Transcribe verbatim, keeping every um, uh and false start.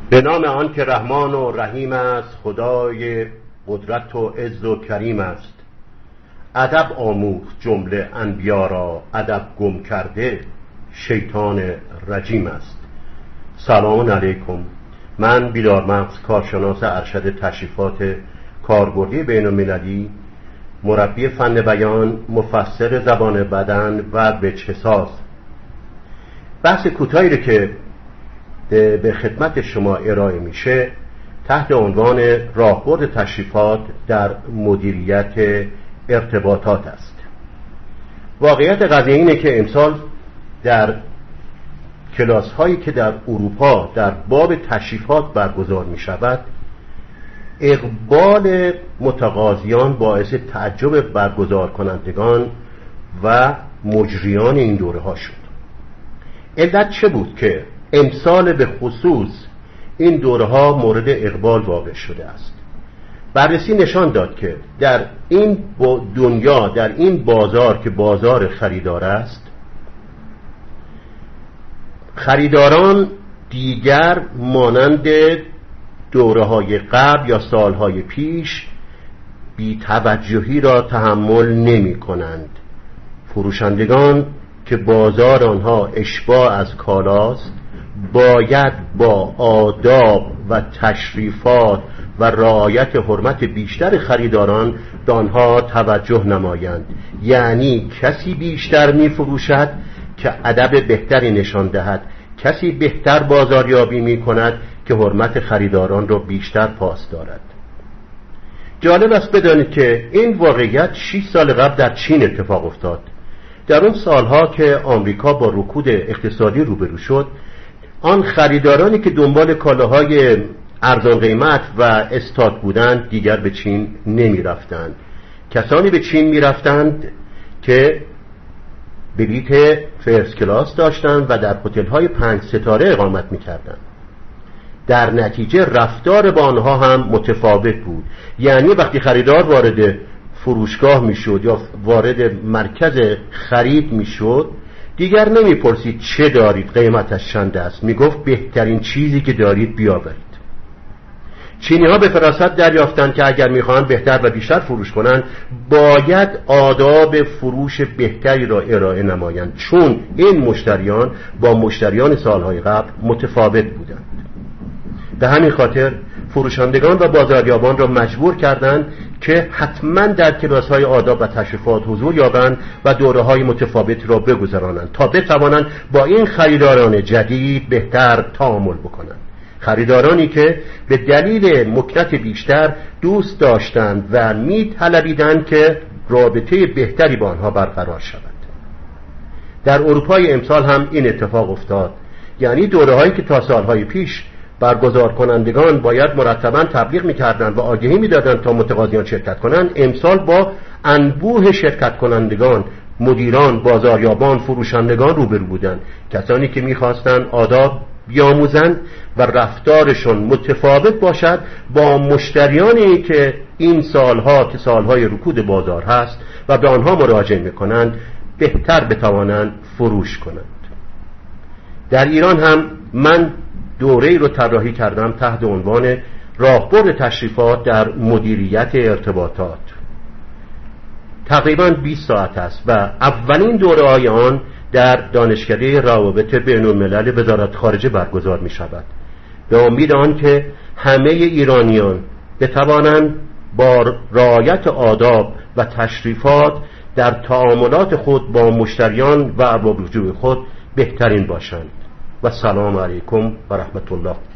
به نام آن که رحمان و رحیم است، خدای قدرت و عز و کریم است. ادب آموخت جمله انبیا را، ادب گم کرده شیطان رجیم است. سلام علیکم. من بیدارمغز، کارشناس ارشد تشریفات کاربردی بین المللی، مربی فن بیان، مفسر زبان بدن و وجه‌ساز. بحث کوتاهی رو که به خدمت شما ارائه میشه تحت عنوان راهبرد تشریفات در مدیریت ارتباطات است. واقعیت قضیه اینه که امسال در کلاس هایی که در اروپا در باب تشریفات برگزار می شود، اقبال متقاضیان باعث تعجب برگزار کنندگان و مجریان این دوره ها شد. علت چه بود که امسال به خصوص این دوره ها مورد اقبال واقع شده است؟ بررسی نشان داد که در این دنیا، در این بازار که بازار خریدار است، خریداران دیگر مانند دوره های قبل یا سالهای پیش بی توجهی را تحمل نمی کنند. فروشندگان که بازار آنها اشباع از کالاست باید با آداب و تشریفات و رعایت حرمت بیشتر خریداران به آنها توجه نمایند. یعنی کسی بیشتر می فروشد که ادب بهتری نشان دهد، کسی بهتر بازاریابی می کند که حرمت خریداران را بیشتر پاس دارد. جالب است بدانید که این واقعیت شش سال قبل در چین اتفاق افتاد. در اون سالها که آمریکا با رکود اقتصادی روبرو شد، آن خریدارانی که دنبال کالاهای ارزان قیمت و استاک بودند دیگر به چین نمی رفتند. کسانی به چین می رفتند که بلیت فرست کلاس داشتند و در هتل‌های پنج ستاره اقامت می کردند. در نتیجه رفتار با آنها هم متفاوت بود. یعنی وقتی خریدار وارد فروشگاه می شد یا وارد مرکز خرید می شد، دیگر نمی پرسید چه دارید، قیمتش چند است، می گفت بهترین چیزی که دارید بیاورید. چینی ها به فراست دریافتند که اگر می خواهند بهتر و بیشتر فروش کنند باید آداب فروش بهتری را ارائه نمایند، چون این مشتریان با مشتریان سالهای قبل متفاوت بودند. به همین خاطر فروشندگان و بازاریابان را مجبور کردند که حتما در کلاس های آداب و تشریفات حضور یابند و دوره های متفاوت را بگذرانند تا بتوانند با این خریداران جدید بهتر تعامل بکنند. خریدارانی که به دلیل مکنت بیشتر دوست داشتند و می طلبیدند که رابطه بهتری با آنها برقرار شود. در اروپای امسال هم این اتفاق افتاد. یعنی دوره هایی که تا سالهای پیش برگزار کنندگان باید مرتباً تبلیغ می‌کردند و آگهی می‌دادند تا متقاضیان شرکت کنند، امسال با انبوه شرکت کنندگان، مدیران، بازاریابان، فروشندگان روبرو بودند. کسانی که می‌خواستند آداب بیاموزند و رفتارشون متفاوت باشد با مشتریانی که این سالها که سالهای رکود بازار هست و به آنها مراجعه می‌کنند بهتر بتوانند فروش کنند. در ایران هم من دوره‌ای رو طراحی کردم تحت عنوان راهبرد تشریفات در مدیریت ارتباطات. تقریباً بیست ساعت است و اولین دوره‌های آن در دانشکده روابط بین الملل وزارت خارجه برگزار می شود. به امید آن که همه ایرانیان بتوانند با رعایت آداب و تشریفات در تعاملات خود با مشتریان و ارباب رجوع خود بهترین باشند. و السلام علیکم و رحمت الله.